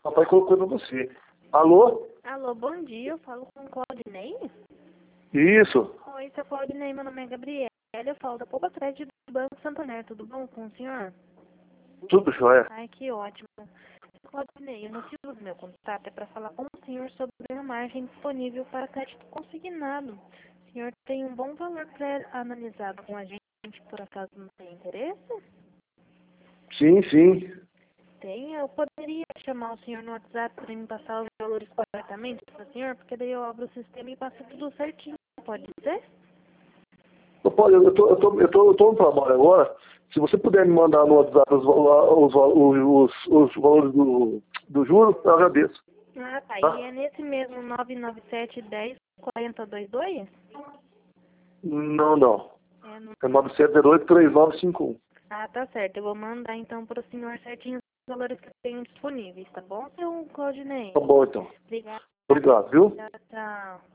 Papai colocou pra você. Alô? Alô, bom dia, eu falo com o Claudinei. Isso. Oi, seu Claudinei, meu nome é Gabriela, eu falo da Poupa Crédito do Banco Santander, tudo bom com o senhor? Tudo jóia. Ai, que ótimo. Claudinei, o motivo do meu contato é para falar com o senhor sobre a margem disponível para crédito consignado. O senhor tem um bom valor pré-analisado com a gente, por acaso não tem interesse? Sim, sim. Tem, eu poderia chamar o senhor no WhatsApp para me passar os valores corretamente para o senhor, porque daí eu abro o sistema e passo tudo certinho, pode ser? Olha, eu tô no trabalho agora. Se você puder me mandar no WhatsApp os valores do juro, eu agradeço. Ah, tá. Tá? E é nesse mesmo 997 10 4022? Não, não. É no... É 9708-3951. Ah, tá certo. Eu vou mandar então para o senhor certinho os valores que eu tenho disponíveis, tá bom, seu Claudinei? Tá bom, então. Obrigada. Obrigado, viu? Tchau, tchau.